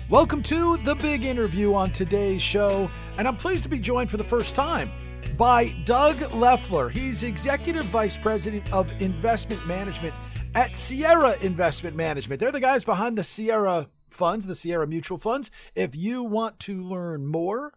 Welcome to The Big Interview on today's show, and I'm pleased to be joined for the first time by Doug Leffler. He's Executive Vice President of Investment Management at Sierra Investment Management. They're the guys behind the Sierra funds, the Sierra Mutual Funds. If you want to learn more,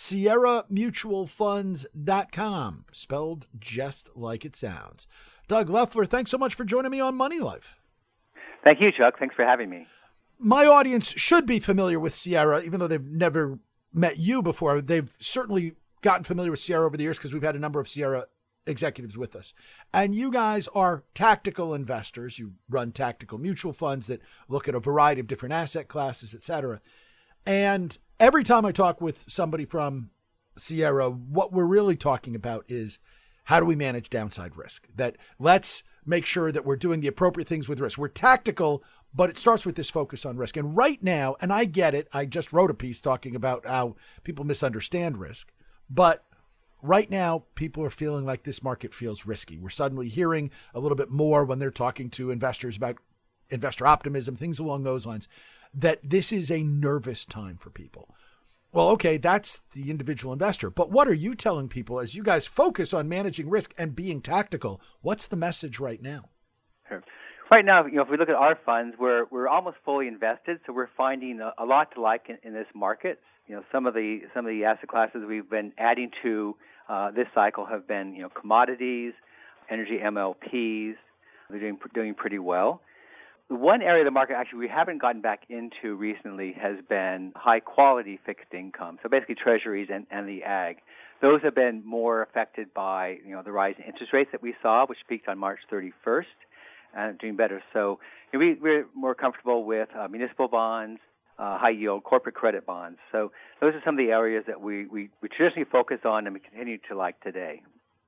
SierraMutualFunds.com, spelled just like it sounds. Doug Leffler, thanks so much for joining me on Money Life. Thank you, Chuck. Thanks for having me. My audience should be familiar with Sierra, even though they've never met you before. They've certainly gotten familiar with Sierra over the years because we've had a number of Sierra executives with us. And you guys are tactical investors. You run tactical mutual funds that look at a variety of different asset classes, et cetera. And every time I talk with somebody from Sierra, what we're really talking about is how do we manage downside risk? That let's make sure that we're doing the appropriate things with risk. We're tactical, but it starts with this focus on risk. And right now, and I get it, I just wrote a piece talking about how people misunderstand risk, but right now, people are feeling like this market feels risky. We're suddenly hearing a little bit more when they're talking to investors about investor optimism, things along those lines, that this is a nervous time for people. Well, okay, that's the individual investor. But what are you telling people as you guys focus on managing risk and being tactical? What's the message right now? Sure. Right now, if we look at our funds, we're almost fully invested, so we're finding a lot to like in this market. Some of the asset classes we've been adding to this cycle have been commodities, energy MLPs. They're doing pretty well. The one area of the market actually we haven't gotten back into recently has been high-quality fixed income, so basically treasuries and the ag. Those have been more affected by the rise in interest rates that we saw, which peaked on March 31st, and doing better. So we're more comfortable with municipal bonds, high-yield corporate credit bonds. So those are some of the areas that we traditionally focus on and we continue to like today.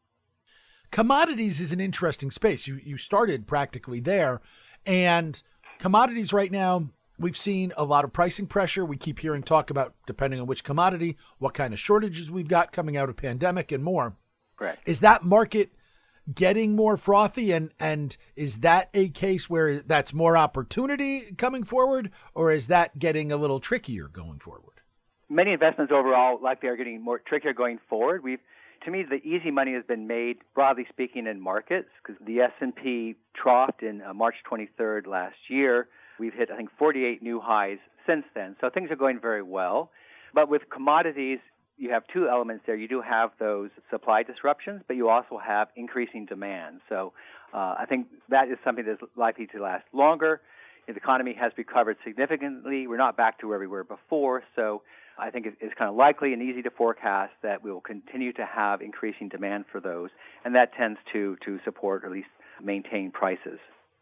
Commodities is an interesting space. You started practically there. And commodities right now, we've seen a lot of pricing pressure. We keep hearing talk about, depending on which commodity, what kind of shortages we've got coming out of pandemic and more. Correct. Is that market getting more frothy? And is that a case where that's more opportunity coming forward, or is that getting a little trickier going forward? Many investments overall likely are getting more trickier going forward. To me, the easy money has been made, broadly speaking, in markets, because the S&P troughed in March 23rd last year. We've hit, 48 new highs since then. So things are going very well. But with commodities, you have two elements there. You do have those supply disruptions, but you also have increasing demand. So I think that is something that's likely to last longer. The economy has recovered significantly. We're not back to where we were before, so I think it's kind of likely and easy to forecast that we will continue to have increasing demand for those, and that tends to support or at least maintain prices.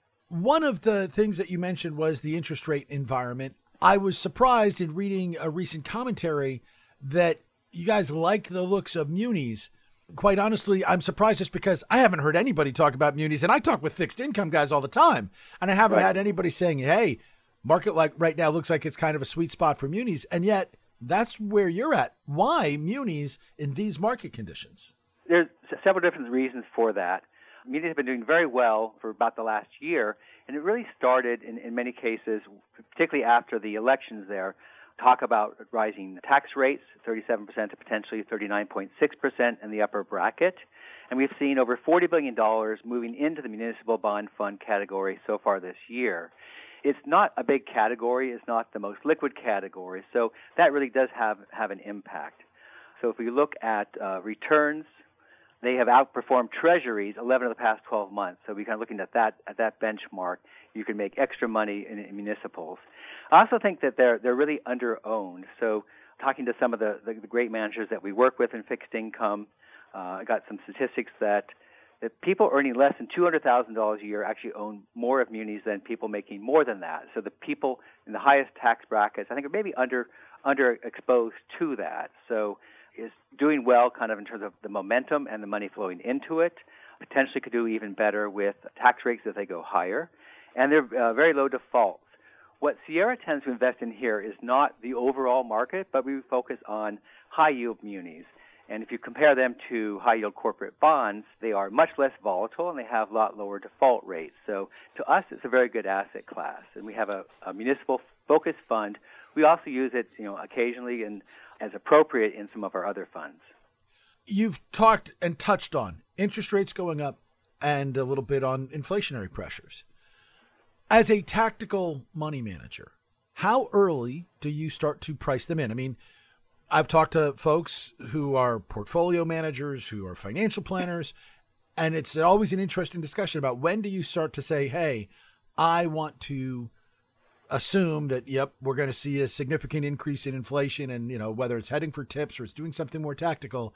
One of the things that you mentioned was the interest rate environment. I was surprised in reading a recent commentary that you guys like the looks of munis. Quite honestly, I'm surprised just because I haven't heard anybody talk about munis, and I talk with fixed income guys all the time, and I haven't had anybody saying, hey, market like right now looks like it's kind of a sweet spot for munis, and yet that's where you're at. Why munis in these market conditions? There's several different reasons for that. Munis have been doing very well for about the last year, and it really started in many cases, particularly after the elections there, talk about rising tax rates, 37% to potentially 39.6% in the upper bracket. And we've seen over $40 billion moving into the municipal bond fund category so far this year. It's not a big category. It's not the most liquid category. So that really does have an impact. So if we look at returns, they have outperformed treasuries 11 of the past 12 months. So we're kind of looking at that benchmark. You can make extra money in municipals. I also think that they're really under-owned. So talking to some of the great managers that we work with in fixed income, I got some statistics that people earning less than $200,000 a year actually own more of munis than people making more than that. So the people in the highest tax brackets, I think, are maybe underexposed to that. So is doing well kind of in terms of the momentum and the money flowing into it. Potentially could do even better with tax rates as they go higher. And they're very low defaults. What Sierra tends to invest in here is not the overall market, but we focus on high-yield munis. And if you compare them to high-yield corporate bonds, they are much less volatile and they have a lot lower default rates. So to us, it's a very good asset class. And we have a municipal focused fund we also use it, occasionally and as appropriate in some of our other funds. You've talked and touched on interest rates going up and a little bit on inflationary pressures. As a tactical money manager, how early do you start to price them in? I mean, I've talked to folks who are portfolio managers, who are financial planners, and it's always an interesting discussion about when do you start to say, hey, I want to assume that, yep, we're going to see a significant increase in inflation and, whether it's heading for tips or it's doing something more tactical,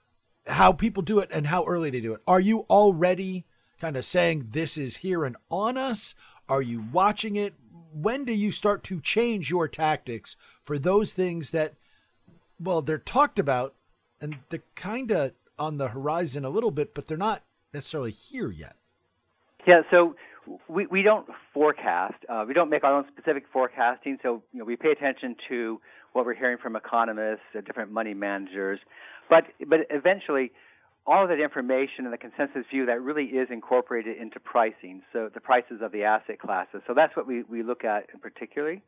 how people do it and how early they do it. Are you already kind of saying this is here and on us? Are you watching it? When do you start to change your tactics for those things that, well, they're talked about and they're kind of on the horizon a little bit, but they're not necessarily here yet? Yeah, so we don't forecast. We don't make our own specific forecasting. So, we pay attention to what we're hearing from economists, different money managers. But eventually, all of that information and the consensus view, that really is incorporated into pricing, so the prices of the asset classes. So that's what we look at in particular.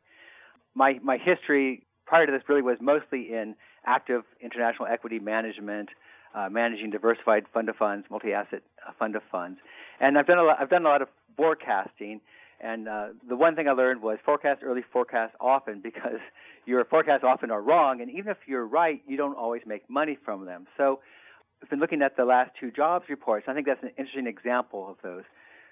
My history prior to this really was mostly in active international equity management, managing diversified fund of funds, multi-asset fund of funds. And I've done a lot of forecasting, and the one thing I learned was forecast early, forecast often, because your forecasts often are wrong, and even if you're right, you don't always make money from them. So I've been looking at the last two jobs reports. I think that's an interesting example of those.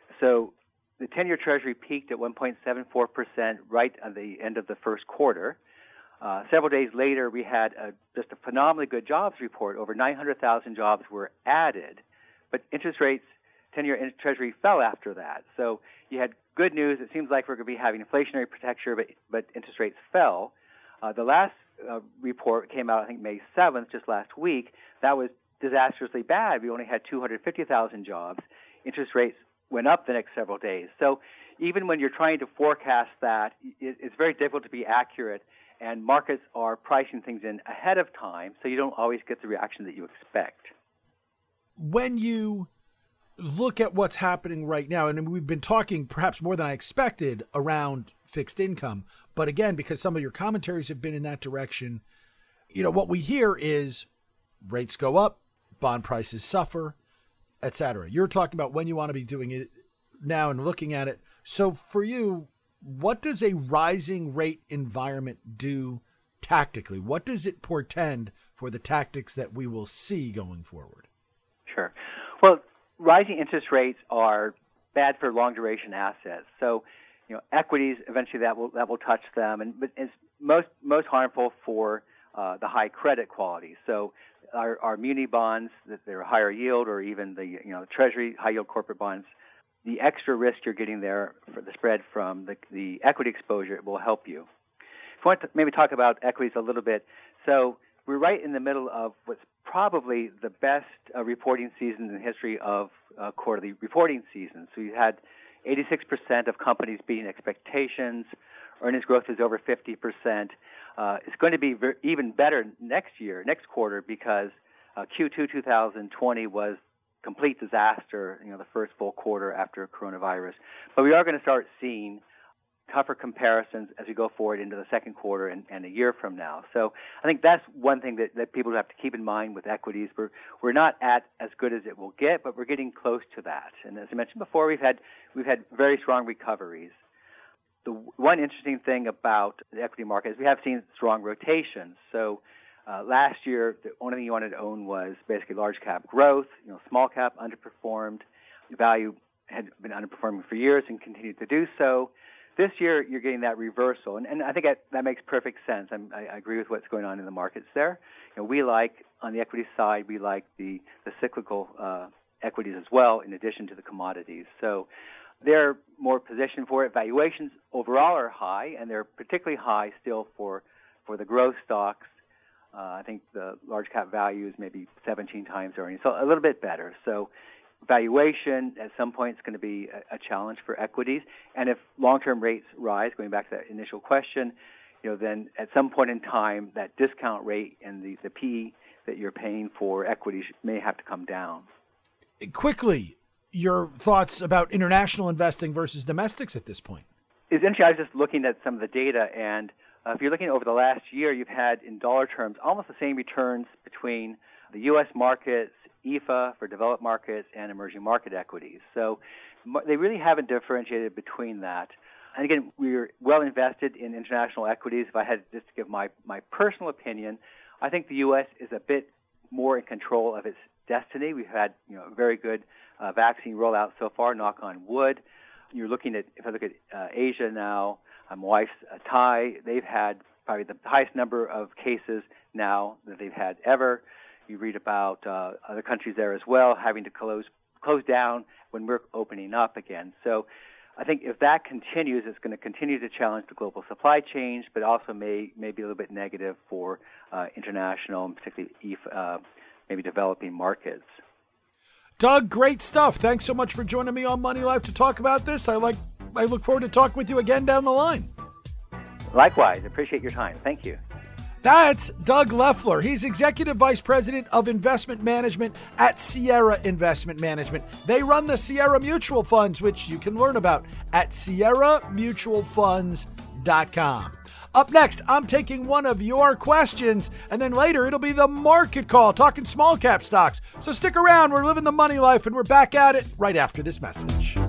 So the 10-year Treasury peaked at 1.74% right at the end of the first quarter. Several days later, we had just a phenomenally good jobs report. Over 900,000 jobs were added, but interest rates, 10-year Treasury fell after that. So you had good news. It seems like we're going to be having inflationary protection, but interest rates fell. The last report came out, I think, May 7th, just last week. That was disastrously bad. We only had 250,000 jobs. Interest rates went up the next several days. So even when you're trying to forecast that, it's very difficult to be accurate, and markets are pricing things in ahead of time, so you don't always get the reaction that you expect. When you look at what's happening right now, and we've been talking perhaps more than I expected around fixed income, but again, because some of your commentaries have been in that direction, what we hear is rates go up, bond prices suffer, etc. You're talking about when you want to be doing it now and looking at it. So for you, what does a rising rate environment do tactically? What does it portend for the tactics that we will see going forward? Sure. Well, rising interest rates are bad for long duration assets. So, equities, eventually that will touch them, but it's most harmful for the high credit quality. So our muni bonds, that they're higher yield, or even the Treasury high yield corporate bonds, the extra risk you're getting there for the spread from the equity exposure will help you. If you want to maybe talk about equities a little bit, so we're right in the middle of what's probably the best reporting season in the history of quarterly reporting seasons. So you had 86% of companies beating expectations. Earnings growth is over 50%. It's going to be even better next quarter, because Q2 2020 was complete disaster, the first full quarter after coronavirus. But we are going to start seeing tougher comparisons as we go forward into the second quarter and a year from now. So I think that's one thing that people have to keep in mind with equities. We're not at as good as it will get, but we're getting close to that. And as I mentioned before, we've had very strong recoveries. The one interesting thing about the equity market is we have seen strong rotations. So last year, the only thing you wanted to own was basically large cap growth. Small cap underperformed. Value had been underperforming for years and continued to do so. This year, you're getting that reversal, and I think that makes perfect sense. I agree with what's going on in the markets there. We like, on the equity side, we like the cyclical equities as well, in addition to the commodities. So they're more positioned for it. Valuations overall are high, and they're particularly high still for the growth stocks. I think the large cap value is maybe 17 times earnings, so a little bit better. So valuation at some point is going to be a challenge for equities. And if long-term rates rise, going back to that initial question, then at some point in time, that discount rate and the PE that you're paying for equities may have to come down. Quickly, your thoughts about international investing versus domestics at this point? Essentially, I was just looking at some of the data, and If you're looking over the last year, you've had, in dollar terms, almost the same returns between the U.S. markets, EFA for developed markets, and emerging market equities. So they really haven't differentiated between that. And again, we're well invested in international equities. If I had just to give my personal opinion, I think the U.S. is a bit more in control of its destiny. We've had a very good vaccine rollout so far, knock on wood. You're looking at, if I look at Asia now, my wife's Thai, they've had probably the highest number of cases now that they've had ever. You read about other countries there as well having to close down when we're opening up again. So I think if that continues, it's going to continue to challenge the global supply chains, but also may be a little bit negative for international and particularly maybe developing markets. Doug, great stuff. Thanks so much for joining me on Money Life to talk about this. I look forward to talking with you again down the line. Likewise. Appreciate your time. Thank you. That's Doug Leffler. He's Executive Vice President of Investment Management at Sierra Investment Management. They run the Sierra Mutual Funds, which you can learn about at sierramutualfunds.com. Up next, I'm taking one of your questions, and then later it'll be the market call, talking small cap stocks. So stick around. We're living the money life, and we're back at it right after this message.